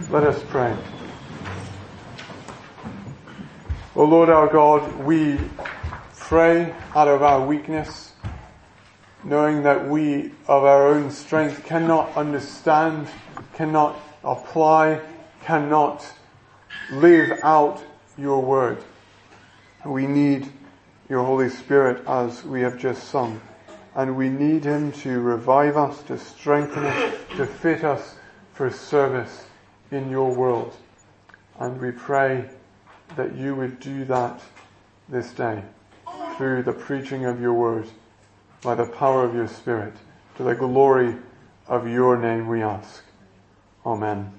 Let us pray. O Lord our God, we pray out of our weakness, knowing that we of our own strength cannot understand, cannot apply, cannot live out your word. We need your Holy Spirit as we have just sung. And we need him to revive us, to strengthen us, to fit us for service in your world. And we pray that you would do that this day through the preaching of your word, by the power of your Spirit, to the glory of your name we ask. Amen.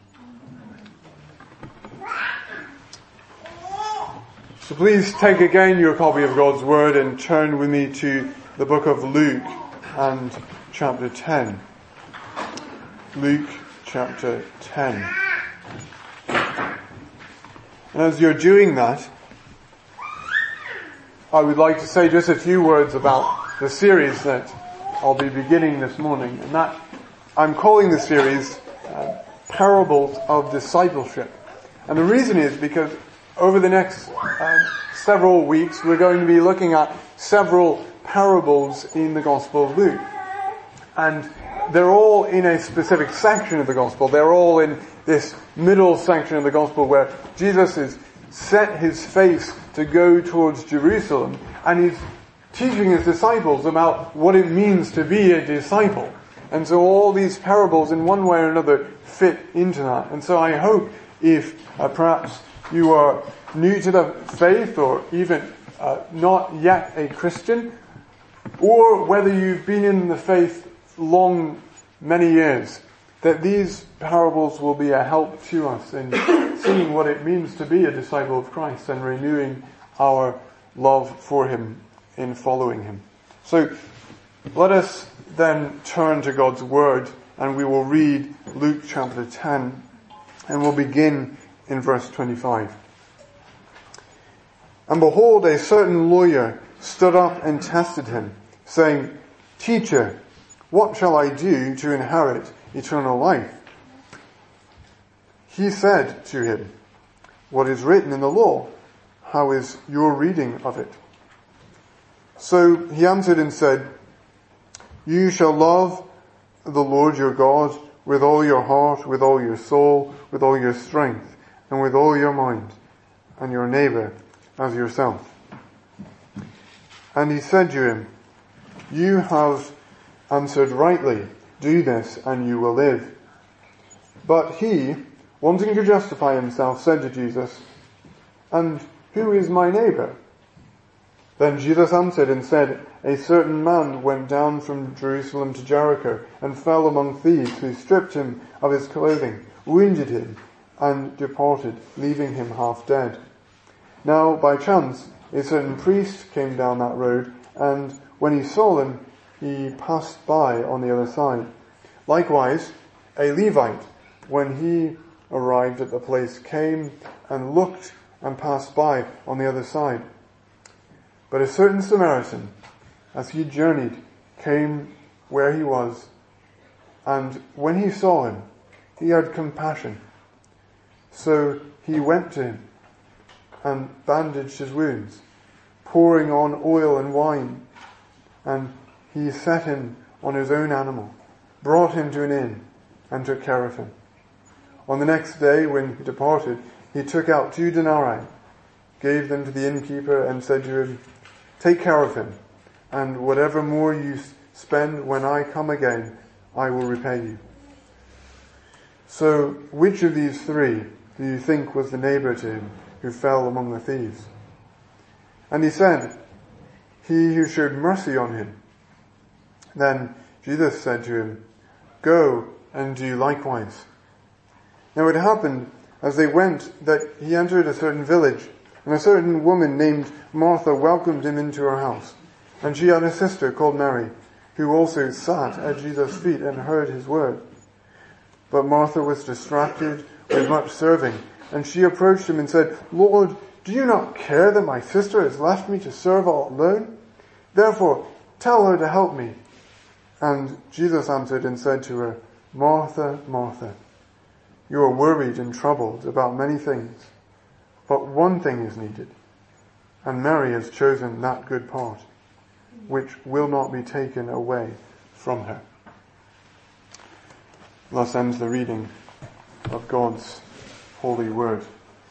So please take again your copy of God's word and turn with me to the book of Luke and chapter 10. Luke chapter 10. And as you're doing that, I would like to say just a few words about the series that I'll be beginning this morning. And that I'm calling the series Parables of Discipleship. And the reason is because over the next several weeks we're going to be looking at several parables in the Gospel of Luke. And they're all in a specific section of the Gospel. They're all in this middle section of the Gospel where Jesus has set his face to go towards Jerusalem, and he's teaching his disciples about what it means to be a disciple. And so all these parables in one way or another fit into that. And so I hope if perhaps you are new to the faith or even not yet a Christian, or whether you've been in the faith many years, that these parables will be a help to us in seeing what it means to be a disciple of Christ and renewing our love for him in following him. So let us then turn to God's word, and we will read Luke chapter 10, and we'll begin in verse 25. And behold, a certain lawyer stood up and tested him, saying, Teacher, what shall I do to inherit eternal life? He said to him, What is written in the law? How is your reading of it? So he answered and said, You shall love the Lord your God with all your heart, with all your soul, with all your strength, and with all your mind, and your neighbor as yourself. And he said to him, You have answered rightly. Do this and you will live. But he, wanting to justify himself, said to Jesus, And who is my neighbor? Then Jesus answered and said, A certain man went down from Jerusalem to Jericho and fell among thieves, who stripped him of his clothing, wounded him, and departed, leaving him half dead. Now by chance a certain priest came down that road, and when he saw them, he passed by on the other side. Likewise, a Levite, when he arrived at the place, came and looked and passed by on the other side. But a certain Samaritan, as he journeyed, came where he was, and when he saw him, he had compassion. So he went to him and bandaged his wounds, pouring on oil and wine, and he set him on his own animal, brought him to an inn, and took care of him. On the next day, when he departed, he took out 2 denarii, gave them to the innkeeper, and said to him, Take care of him, and whatever more you spend when I come again, I will repay you. So, which of these 3 do you think was the neighbor to him who fell among the thieves? And he said, He who showed mercy on him. Then Jesus said to him, Go and do likewise. Now it happened as they went that he entered a certain village, and a certain woman named Martha welcomed him into her house. And she had a sister called Mary, who also sat at Jesus' feet and heard his word. But Martha was distracted with much serving, and she approached him and said, Lord, do you not care that my sister has left me to serve all alone? Therefore, tell her to help me. And Jesus answered and said to her, Martha, Martha, You are worried and troubled about many things, but one thing is needed, and Mary has chosen that good part, which will not be taken away from her. Thus ends the reading of God's holy word.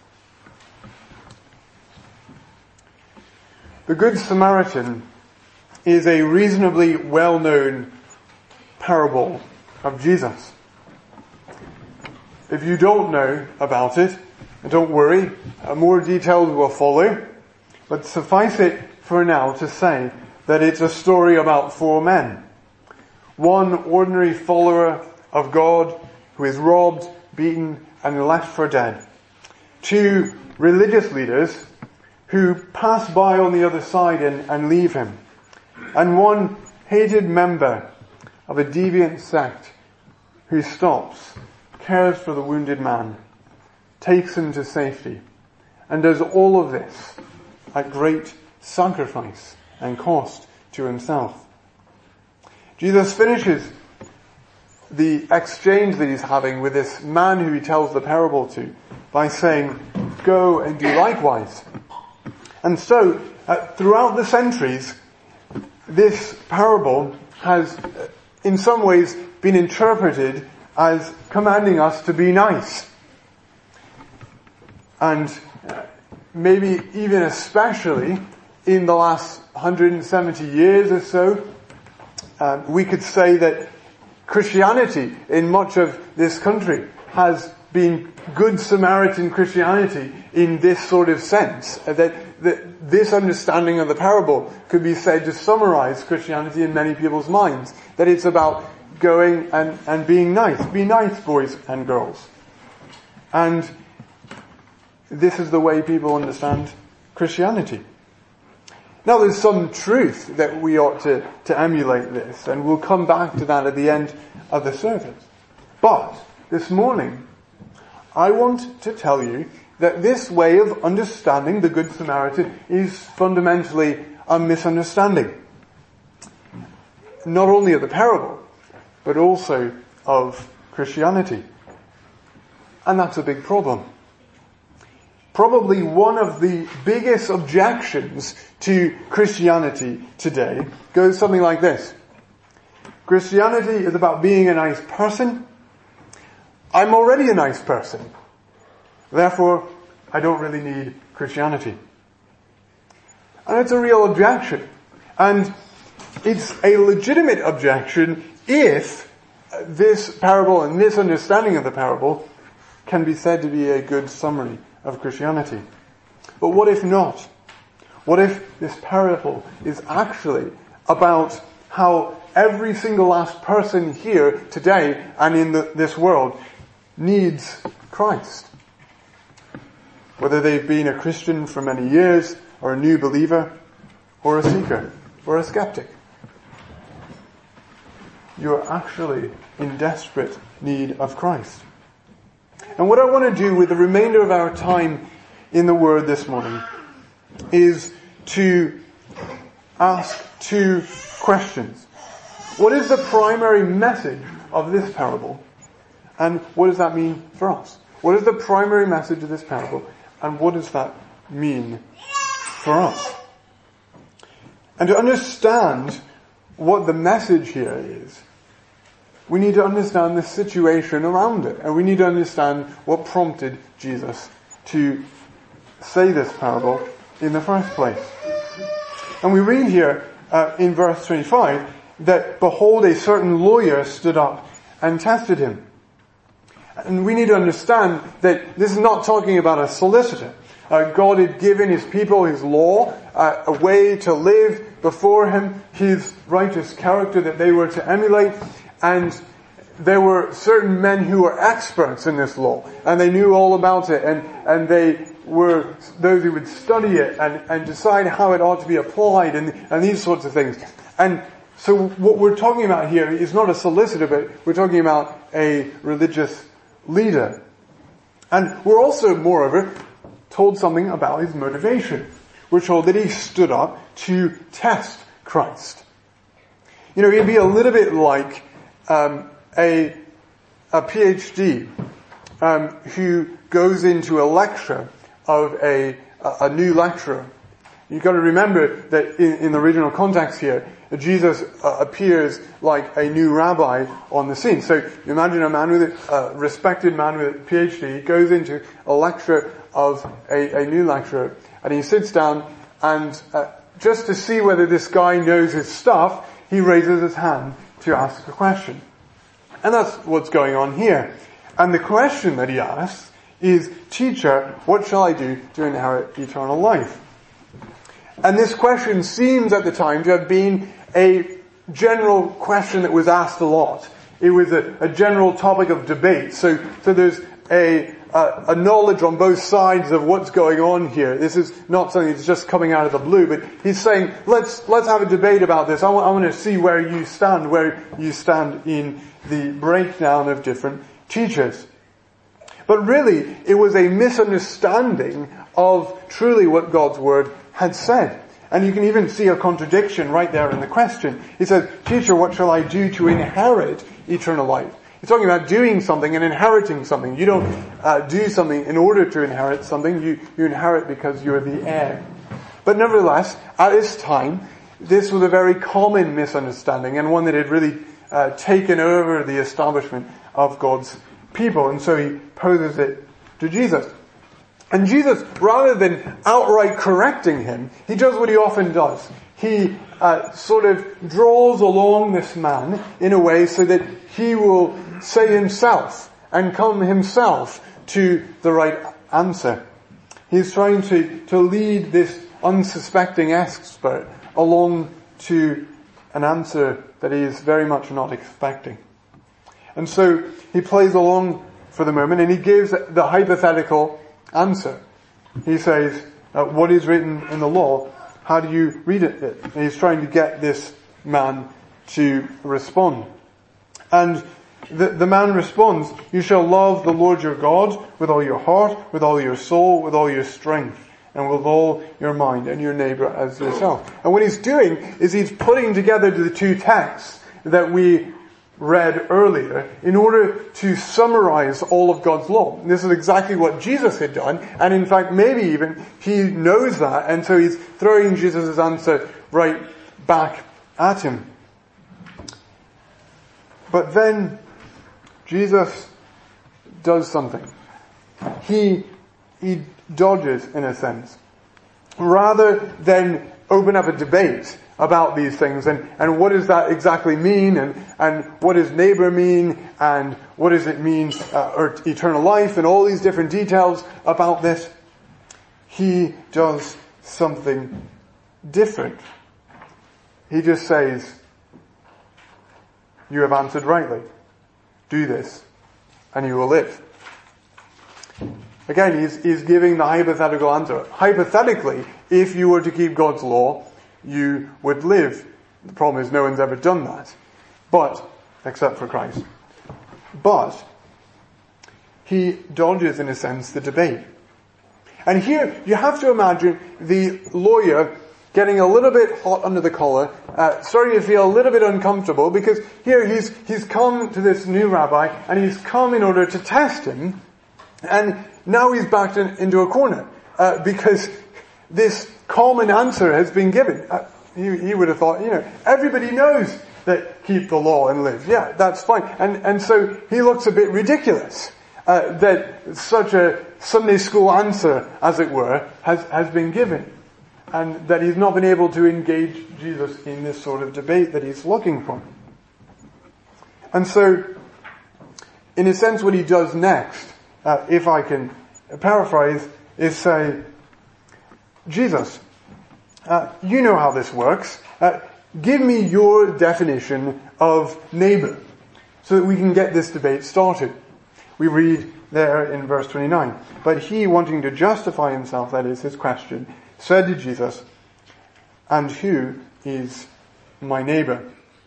The Good Samaritan is a reasonably well-known parable of Jesus. If you don't know about it, don't worry, more details will follow, but suffice it for now to say that it's a story about four men. One ordinary follower of God who is robbed, beaten, and left for dead. Two religious leaders who pass by on the other side and leave him. And one hated member of a deviant sect who stops, cares for the wounded man, takes him to safety, and does all of this at great sacrifice and cost to himself. Jesus finishes the exchange that he's having with this man who he tells the parable to by saying, "Go and do likewise." And so, throughout the centuries, this parable has, in some ways, been interpreted as commanding us to be nice. And maybe even especially in the last 170 years or so, we could say that Christianity in much of this country has been Good Samaritan Christianity in this sort of sense, that this understanding of the parable could be said to summarize Christianity in many people's minds, that it's about going and being nice. Be nice, boys and girls. And this is the way people understand Christianity. Now there's some truth that we ought to emulate this, and we'll come back to that at the end of the service. But this morning, I want to tell you that this way of understanding the Good Samaritan is fundamentally a misunderstanding. Not only of the parable, but also of Christianity. And that's a big problem. Probably one of the biggest objections to Christianity today goes something like this. Christianity is about being a nice person. I'm already a nice person. Therefore, I don't really need Christianity. And it's a real objection. And it's a legitimate objection if this parable and this understanding of the parable can be said to be a good summary of Christianity. But what if not? What if this parable is actually about how every single last person here today and in this world needs Christ? Whether they've been a Christian for many years, or a new believer, or a seeker, or a skeptic. You're actually in desperate need of Christ. And what I want to do with the remainder of our time in the Word this morning is to ask two questions. What is the primary message of this parable? And what does that mean for us? What is the primary message of this parable? And what does that mean for us? And to understand what the message here is, we need to understand the situation around it. And we need to understand what prompted Jesus to say this parable in the first place. And we read here in verse 25 that, behold, a certain lawyer stood up and tested him. And we need to understand that this is not talking about a solicitor. God had given his people his law, a way to live before him, his righteous character that they were to emulate. And there were certain men who were experts in this law, and they knew all about it, and they were those who would study it and decide how it ought to be applied and these sorts of things. And so what we're talking about here is not a solicitor, but we're talking about a religious leader. And we're also, moreover, told something about his motivation. We're told that he stood up to test Christ. You know, he'd be a little bit like a PhD who goes into a lecture of a new lecturer. You've got to remember that in the original context here, Jesus appears like a new rabbi on the scene. So you imagine a respected man with a PhD, he goes into a lecture of a new lecturer, and he sits down, and just to see whether this guy knows his stuff, he raises his hand to ask a question. And that's what's going on here. And the question that he asks is, "Teacher, what shall I do to inherit eternal life?" And this question seems at the time to have been a general question that was asked a lot. It was a general topic of debate. So there's a knowledge on both sides of what's going on here. This is not something that's just coming out of the blue, but he's saying, let's have a debate about this. I want to see where you stand in the breakdown of different teachers. But really, it was a misunderstanding of truly what God's Word had said. And you can even see a contradiction right there in the question. He says, "Teacher, what shall I do to inherit eternal life?" He's talking about doing something and inheriting something. You don't do something in order to inherit something. You inherit because you're the heir. But nevertheless, at this time, this was a very common misunderstanding, and one that had really taken over the establishment of God's people. And so he poses it to Jesus. And Jesus, rather than outright correcting him, he does what he often does. He sort of draws along this man in a way so that he will say himself and come himself to the right answer. He's trying to lead this unsuspecting expert along to an answer that he is very much not expecting. And so he plays along for the moment, and he gives the hypothetical answer. He says, what is written in the law? How do you read it? And he's trying to get this man to respond. And the man responds, "You shall love the Lord your God with all your heart, with all your soul, with all your strength, and with all your mind, and your neighbor as yourself." And what he's doing is he's putting together the two texts that we read earlier in order to summarize all of God's law. And this is exactly what Jesus had done, and in fact maybe even he knows that, and so he's throwing Jesus' answer right back at him. But then Jesus does something. He dodges, in a sense. Rather than open up a debate about these things and what does that exactly mean and what does neighbor mean and what does it mean or eternal life and all these different details about this, he does something different. He just says, "You have answered rightly. Do this and you will live." Again, he's giving the hypothetical answer. Hypothetically, if you were to keep God's law, you would live. The problem is no one's ever done that. But, except for Christ. But, he dodges, in a sense, the debate. And here, you have to imagine the lawyer getting a little bit hot under the collar, starting to feel a little bit uncomfortable, because here he's come to this new rabbi, and he's come in order to test him, and now he's backed into a corner, because this common answer has been given. He would have thought, everybody knows that keep the law and live. Yeah, that's fine. And so he looks a bit ridiculous, that such a Sunday school answer, as it were, has been given. And that he's not been able to engage Jesus in this sort of debate that he's looking for. And so, in a sense, what he does next, if I can paraphrase, is say, "Jesus, you know how this works. Give me your definition of neighbor so that we can get this debate started." We read there in verse 29, "But he, wanting to justify himself," that is his question, "said to Jesus, 'And who is my neighbor?'"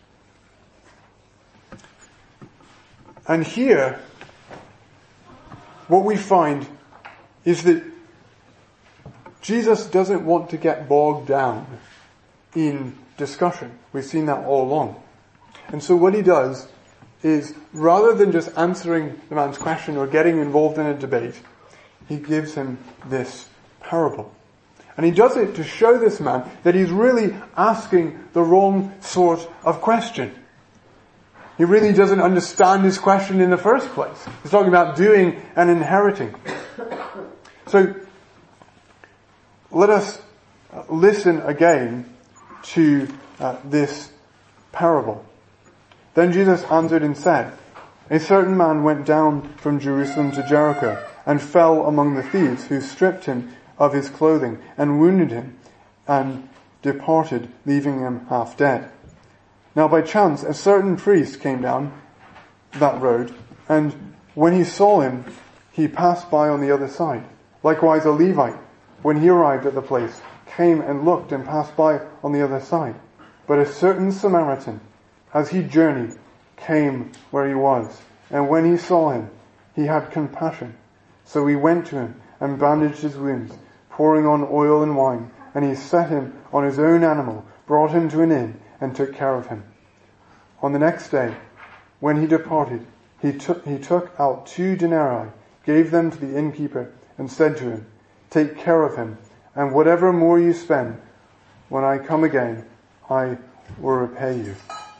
And here, what we find is that Jesus doesn't want to get bogged down in discussion. We've seen that all along. And so what he does is, rather than just answering the man's question or getting involved in a debate, he gives him this parable. And he does it to show this man that he's really asking the wrong sort of question. He really doesn't understand his question in the first place. He's talking about doing and inheriting. So, let us listen again to this parable. Then Jesus answered and said, "A certain man went down from Jerusalem to Jericho and fell among the thieves, who stripped him of his clothing and wounded him and departed, leaving him half dead. Now by chance a certain priest came down that road, and when he saw him, he passed by on the other side. Likewise a Levite, when he arrived at the place, came and looked and passed by on the other side. But a certain Samaritan, as he journeyed, came where he was, and when he saw him, he had compassion. So he went to him and bandaged his wounds, pouring on oil and wine, and he set him on his own animal, brought him to an inn, and took care of him. On the next day, when he departed, he took out 2 denarii, gave them to the innkeeper, and said to him, 'Take care of him, and whatever more you spend, when I come again, I will repay you.'"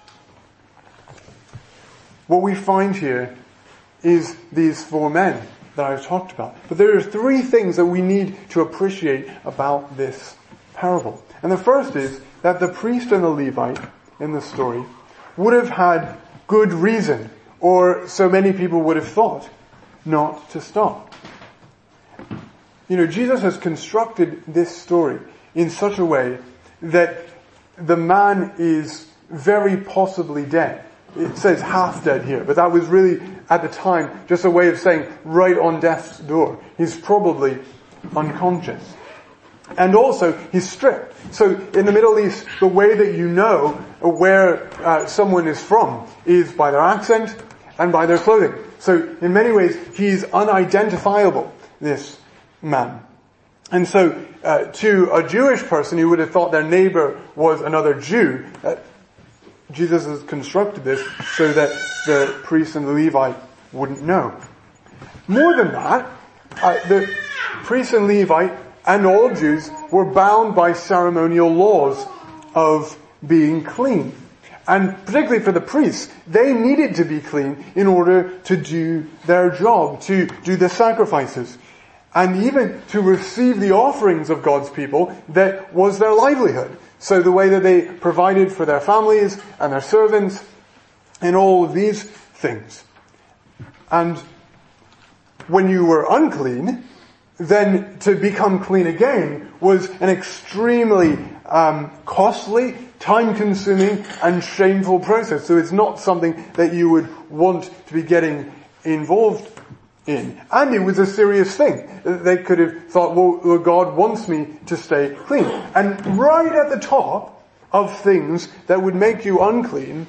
What we find here is these 4 men that I've talked about. But there are 3 things that we need to appreciate about this parable. And the first is that the priest and the Levite in the story would have had good reason, or so many people would have thought, not to stop. Jesus has constructed this story in such a way that the man is very possibly dead. It says half dead here, but that was really, at the time, just a way of saying right on death's door. He's probably unconscious. And also, he's stripped. So in the Middle East, the way that you know where someone is from is by their accent and by their clothing. So in many ways, he's unidentifiable, this man. And so to a Jewish person who would have thought their neighbor was another Jew, Jesus has constructed this so that the priest and the Levite wouldn't know. More than that, the priest and Levite and all Jews were bound by ceremonial laws of being clean. And particularly for the priests, they needed to be clean in order to do their job, to do the sacrifices. And even to receive the offerings of God's people that was their livelihood. So the way that they provided for their families and their servants and all of these things. And when you were unclean, then to become clean again was an extremely costly, time-consuming and shameful process. So it's not something that you would want to be getting involved in. And it was a serious thing. They could have thought, well, God wants me to stay clean. And right at the top of things that would make you unclean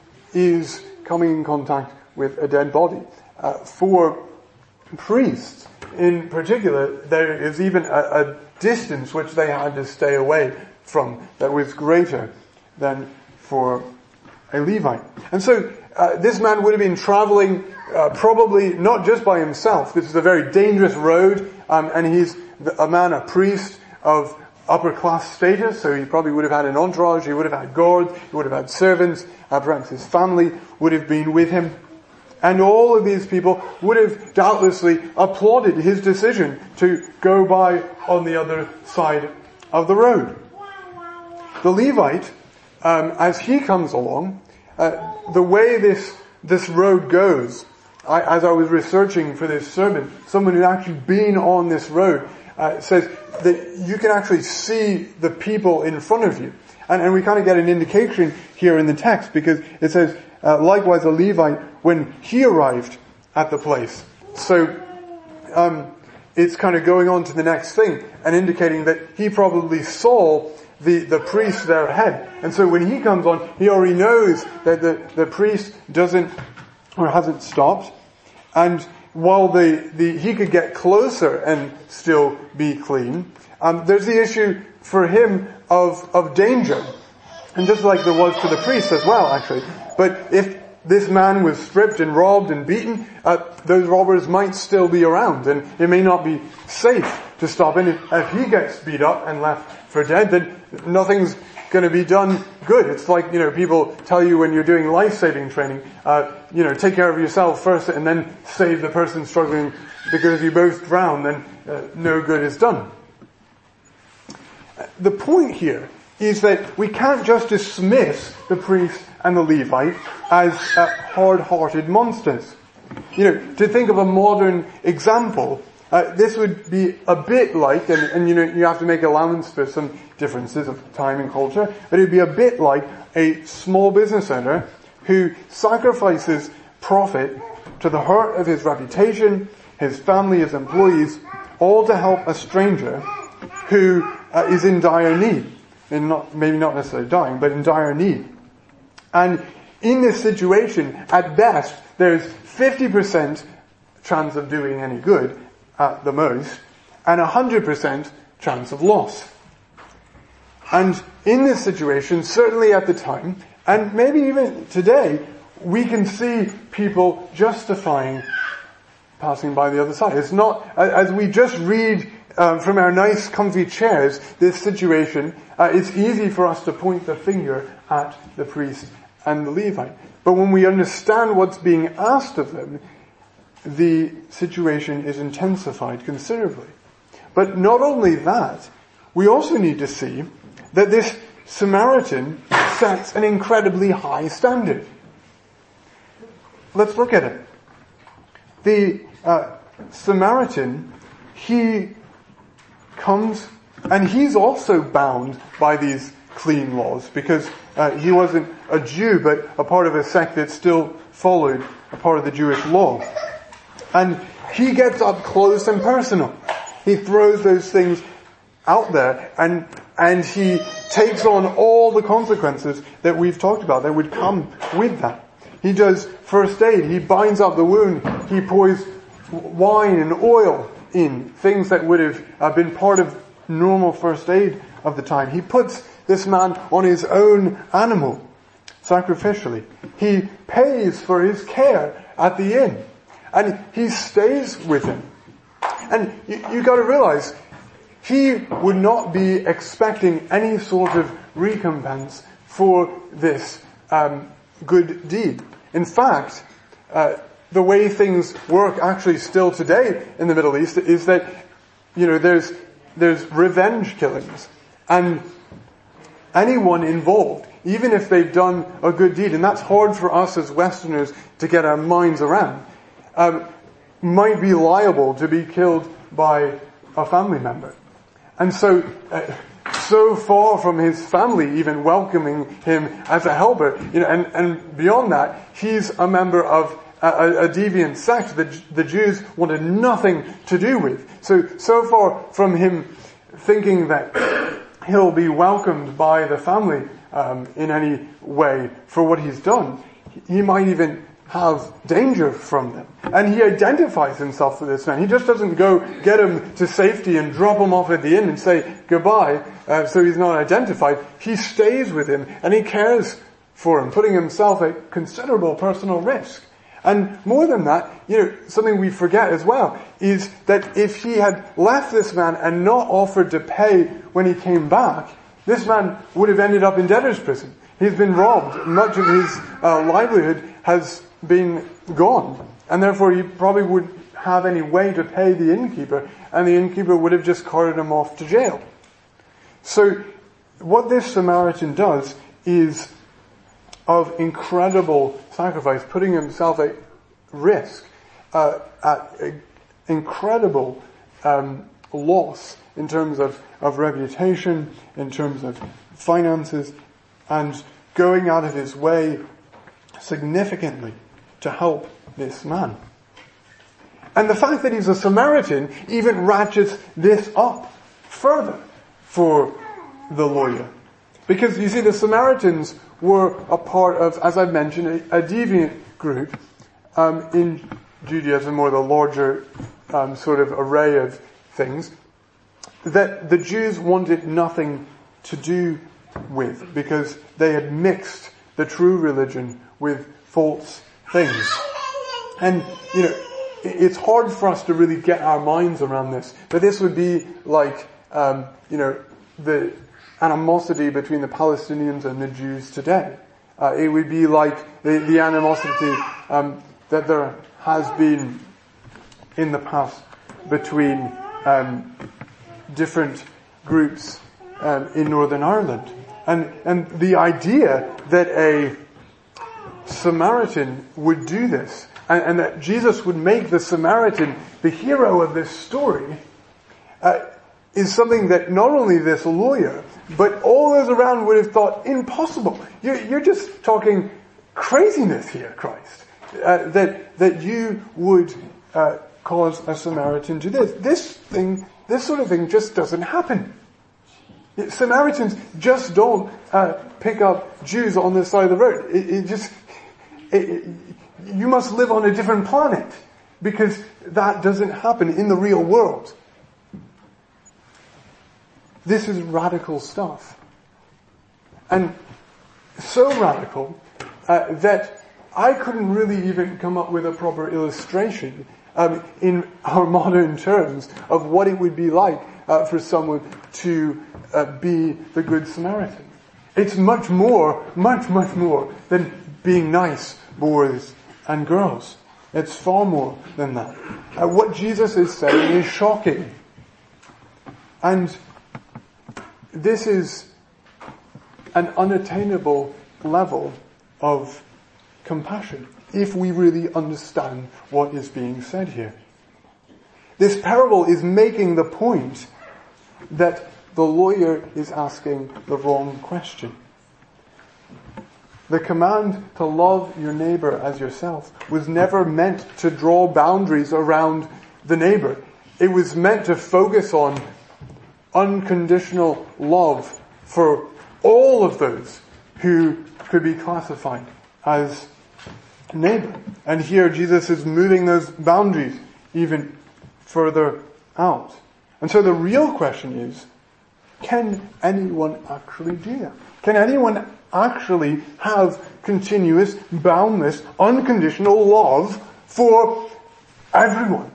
is coming in contact with a dead body. For priests in particular, there is even a distance which they had to stay away from that was greater than for a Levite. And so this man would have been traveling probably not just by himself. This is a very dangerous road, and he's a priest of upper class status, so he probably would have had an entourage, he would have had guards, he would have had servants, perhaps his family would have been with him. And all of these people would have doubtlessly applauded his decision to go by on the other side of the road. The Levite, as he comes along, the way this road goes, as I was researching for this sermon, someone who'd actually been on this road says that you can actually see the people in front of you. And we kind of get an indication here in the text because it says, likewise a Levite when he arrived at the place. So it's kind of going on to the next thing and indicating that he probably saw the priest there ahead. And so when he comes on, he already knows that the priest hasn't stopped. And while he could get closer and still be clean, there's the issue for him of danger. And just like there was for the priest as well, actually. But if this man was stripped and robbed and beaten, those robbers might still be around, and it may not be safe to stop. And if he gets beat up and left for dead, then nothing's going to be done good. It's like, people tell you when you're doing life-saving training, take care of yourself first and then save the person struggling, because if you both drown, then no good is done. The point here is that we can't just dismiss the priest and the Levite as hard-hearted monsters. To think of a modern example, this would be a bit like, and you have to make allowance for some differences of time and culture, but it would be a bit like a small business owner who sacrifices profit to the hurt of his reputation, his family, his employees, all to help a stranger who is in dire need. And maybe not necessarily dying, but in dire need. And in this situation, at best, there's 50% chance of doing any good at the most, and 100% chance of loss. And in this situation, certainly at the time, and maybe even today, we can see people justifying passing by the other side. It's not, as we just read from our nice comfy chairs, this situation, it's easy for us to point the finger at the priest and the Levite. But when we understand what's being asked of them, the situation is intensified considerably. But not only that, we also need to see that this Samaritan sets an incredibly high standard. Let's look at it. The Samaritan, he comes, and he's also bound by these clean laws, because he wasn't a Jew, but a part of a sect that still followed a part of the Jewish law. And he gets up close and personal. He throws those things out there, and he takes on all the consequences that we've talked about that would come with that. He does first aid, he binds up the wound, he pours wine and oil in, things that would have been part of normal first aid of the time. He puts this man on his own animal, sacrificially. He pays for his care at the inn, and he stays with him. And you got to realize, he would not be expecting any sort of recompense for this good deed. In fact, the way things work actually still today in the Middle East is that, there's revenge killings. And anyone involved, even if they've done a good deed, and that's hard for us as Westerners to get our minds around, might be liable to be killed by a family member. And so far from his family even welcoming him as a helper, and beyond that, he's a member of a deviant sect that the Jews wanted nothing to do with. So far from him thinking that he'll be welcomed by the family in any way for what he's done, he might even have danger from them. And he identifies himself with this man. He just doesn't go get him to safety and drop him off at the inn and say goodbye, so he's not identified. He stays with him and he cares for him, putting himself at considerable personal risk. And more than that, something we forget as well is that if he had left this man and not offered to pay when he came back, this man would have ended up in debtor's prison. He's been robbed. Much of his livelihood has been gone. And therefore he probably wouldn't have any way to pay the innkeeper, and the innkeeper would have just carted him off to jail. So what this Samaritan does is of incredible sacrifice, putting himself at risk, at incredible loss in terms of reputation, in terms of finances, and going out of his way significantly to help this man. And the fact that he's a Samaritan even ratchets this up further for the lawyer. Because you see, the Samaritans were a part of, as I've mentioned, a deviant group in Judaism, or the larger sort of array of things, that the Jews wanted nothing to do with, because they had mixed the true religion with false things. And, it's hard for us to really get our minds around this, but this would be like, the animosity between the Palestinians and the Jews today. It would be like the animosity that there has been in the past between different groups in Northern Ireland. And the idea that a Samaritan would do this, and that Jesus would make the Samaritan the hero of this story, is something that not only this lawyer, but all those around would have thought impossible. You're just talking craziness here, Christ. That you would cause a Samaritan to this sort of thing just doesn't happen. Samaritans just don't pick up Jews on the side of the road. You must live on a different planet, because that doesn't happen in the real world. This is radical stuff. And so radical that I couldn't really even come up with a proper illustration in our modern terms of what it would be like for someone to be the Good Samaritan. It's much more than being nice boys and girls. It's far more than that. What Jesus is saying is shocking. And this is an unattainable level of compassion, if we really understand what is being said here. This parable is making the point that the lawyer is asking the wrong question. The command to love your neighbor as yourself was never meant to draw boundaries around the neighbor. It was meant to focus on unconditional love for all of those who could be classified as neighbor. And here Jesus is moving those boundaries even further out. And so the real question is, can anyone actually do that? Can anyone actually have continuous, boundless, unconditional love for everyone?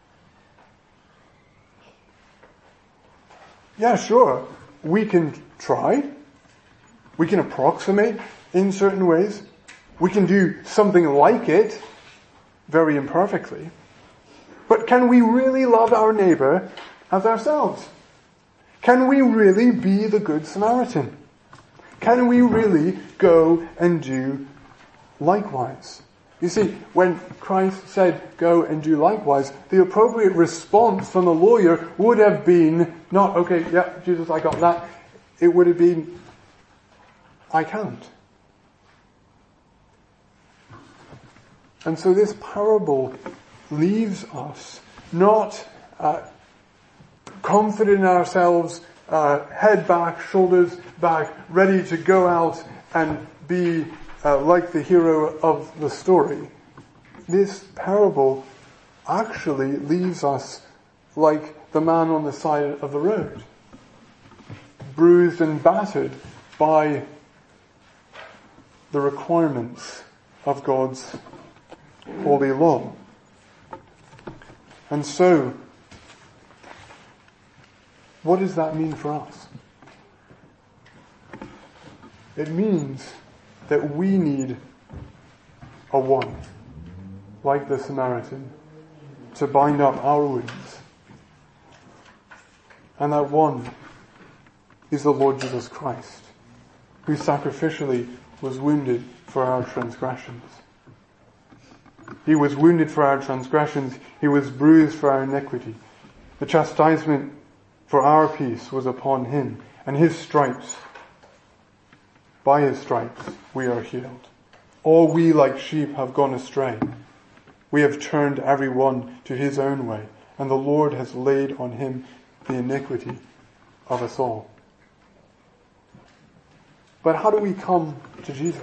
Yeah, sure. We can try. We can approximate in certain ways. We can do something like it, very imperfectly. But can we really love our neighbor as ourselves? Can we really be the Good Samaritan? Can we really go and do likewise? You see, when Christ said, go and do likewise, the appropriate response from the lawyer would have been not, okay, yeah, Jesus, I got that. It would have been, I can't. And so this parable leaves us not confident in ourselves, head back, shoulders back, ready to go out and be like the hero of the story. This parable actually leaves us like the man on the side of the road, bruised and battered by the requirements of God's holy law. And so, what does that mean for us? It means that we need a one, like the Samaritan, to bind up our wounds. And that one is the Lord Jesus Christ, who sacrificially was wounded for our transgressions. He was wounded for our transgressions. He was bruised for our iniquity. The chastisement for our peace was upon him, and his stripes, by his stripes, we are healed. All we like sheep have gone astray. We have turned every one to his own way, and the Lord has laid on him the iniquity of us all. But how do we come to Jesus?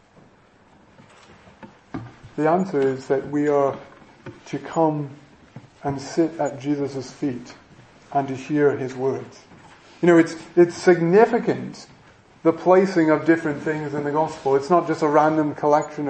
The answer is that we are to come and sit at Jesus' feet and to hear his words. You know, it's significant, the placing of different things in the gospel. It's not just a random collection of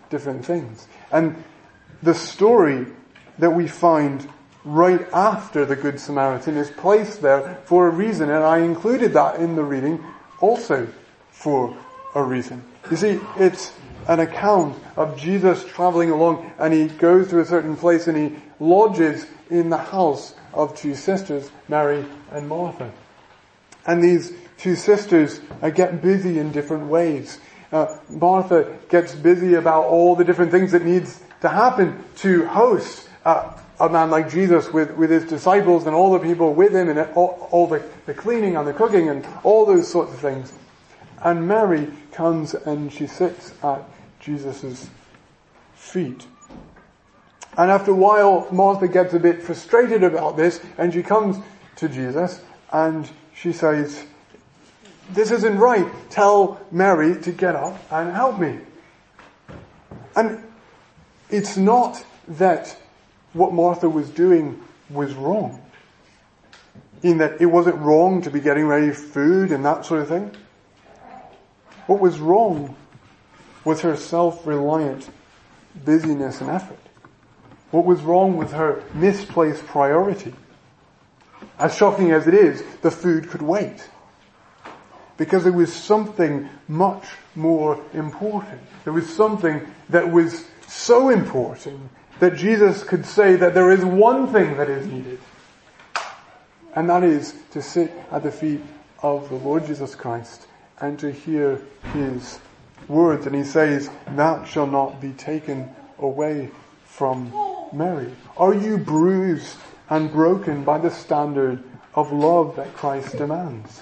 different things. And the story that we find right after the Good Samaritan is placed there for a reason, and I included that in the reading also for a reason. You see, it's an account of Jesus traveling along, and he goes to a certain place and he lodges in the house of two sisters, Mary and Martha. And these two sisters get busy in different ways. Martha gets busy about all the different things that needs to happen to host a man like Jesus with his disciples and all the people with him, and all the cleaning and the cooking and all those sorts of things. And Mary comes and she sits at Jesus' feet. And after a while, Martha gets a bit frustrated about this, and she comes to Jesus and she says, "This isn't right. Tell Mary to get up and help me." And it's not that what Martha was doing was wrong, in that it wasn't wrong to be getting ready food and that sort of thing. What was wrong was her self-reliant busyness and effort. What was wrong was her misplaced priority. As shocking as it is, the food could wait. Because there was something much more important. There was something that was so important that Jesus could say that there is one thing that is needed. And that is to sit at the feet of the Lord Jesus Christ and to hear his words. And he says, "That shall not be taken away from Mary." Are you bruised and broken by the standard of love that Christ demands?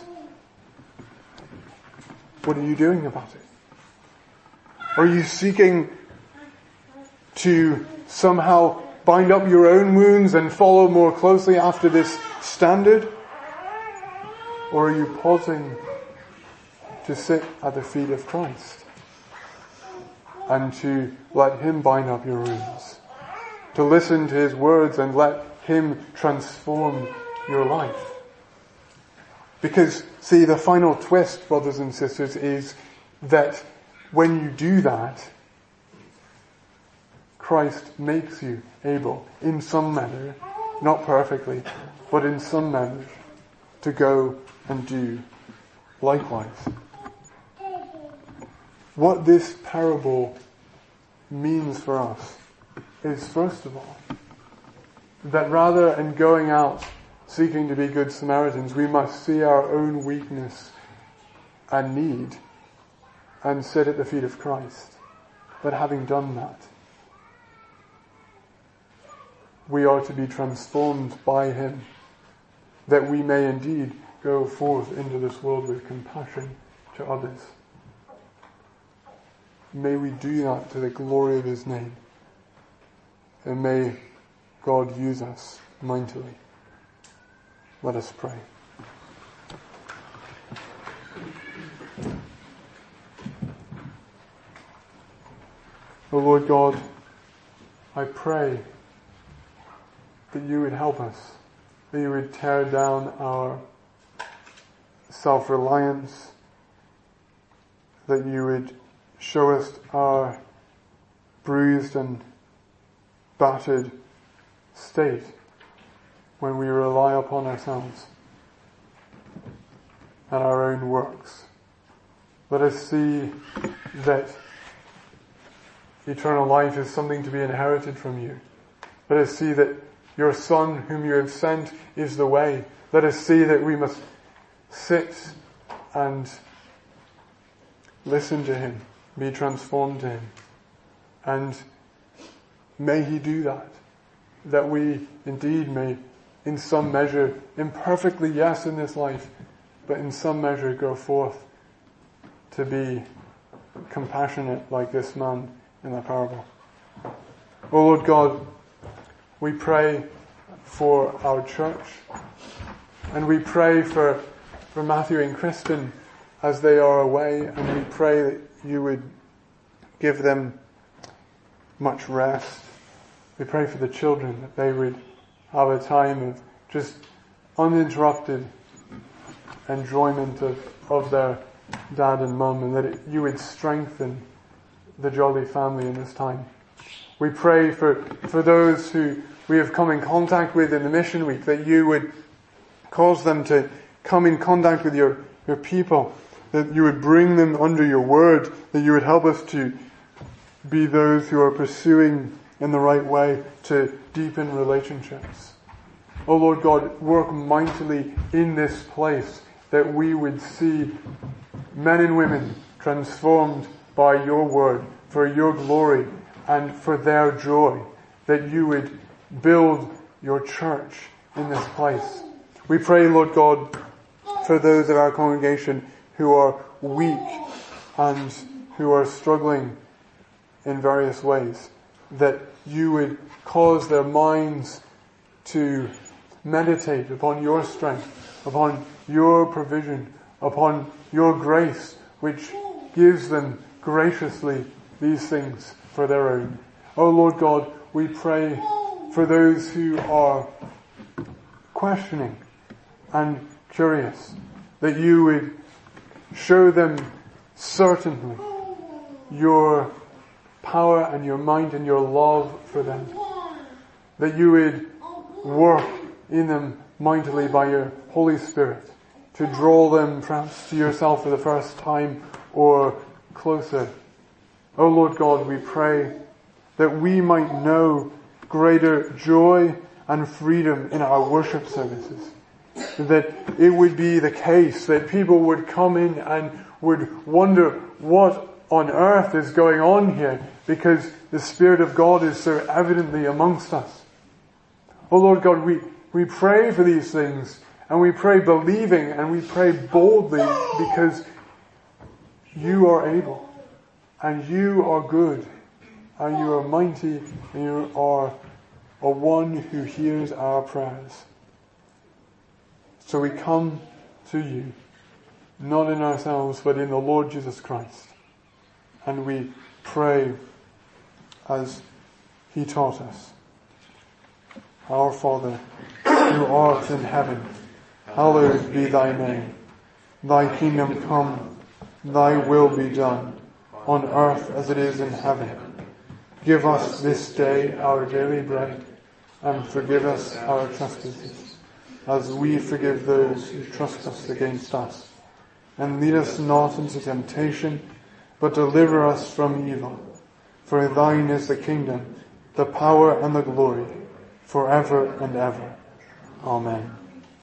What are you doing about it? Are you seeking to somehow bind up your own wounds and follow more closely after this standard? Or are you pausing to sit at the feet of Christ and to let him bind up your wounds? To listen to his words and let him transform your life? Because, see, the final twist, brothers and sisters, is that when you do that, Christ makes you able, in some manner, not perfectly, but in some manner, to go and do likewise. What this parable means for us is, first of all, that rather than going out seeking to be good Samaritans, we must see our own weakness and need and sit at the feet of Christ. But having done that, we are to be transformed by him, that we may indeed go forth into this world with compassion to others. May we do that to the glory of his name. And may God use us mightily. Let us pray. O Lord God, I pray that you would help us, that you would tear down our self-reliance, that you would show us our bruised and battered state when we rely upon ourselves and our own works. Let us see that eternal life is something to be inherited from you. Let us see that your Son, whom you have sent, is the way. Let us see that we must sit and listen to him, be transformed to him. And may he do that. That we indeed may, in some measure, imperfectly, yes, in this life, but in some measure go forth to be compassionate like this man in the parable. O Lord God, we pray for our church, and we pray for Matthew and Kristen as they are away, and we pray that you would give them much rest. We pray for the children, that they would have a time of just uninterrupted enjoyment of their dad and mum, and that you would strengthen the Jolly family in this time. We pray for those who we have come in contact with in the mission week, that you would cause them to come in contact with your people, that you would bring them under your word, that you would help us to be those who are pursuing in the right way to deepen relationships. Oh Lord God, work mightily in this place, that we would see men and women transformed by your word, for your glory and for their joy, that you would build your church in this place. We pray, Lord God, for those of our congregation who are weak and who are struggling in various ways, that you would cause their minds to meditate upon your strength, upon your provision, upon your grace, which gives them graciously these things for their own. Oh Lord God, we pray for those who are questioning and curious, that you would show them certainly your power and your might and your love for them, that you would work in them mightily by your Holy Spirit to draw them perhaps to yourself for the first time or closer. Oh Lord God, we pray that we might know greater joy and freedom in our worship services. That it would be the case that people would come in and would wonder what on earth is going on here, because the Spirit of God is so evidently amongst us. Oh Lord God, we pray for these things, and we pray believing, and we pray boldly, because you are able, and you are good, and you are mighty, and you are a one who hears our prayers. So we come to you, not in ourselves, but in the Lord Jesus Christ. And we pray as he taught us. Our Father, who art in heaven, hallowed be thy name. Thy kingdom come, thy will be done, on earth as it is in heaven. Give us this day our daily bread, and forgive us our trespasses, as we forgive those who trespass against us. And lead us not into temptation, but deliver us from evil. For thine is the kingdom, the power and the glory, forever and ever. Amen.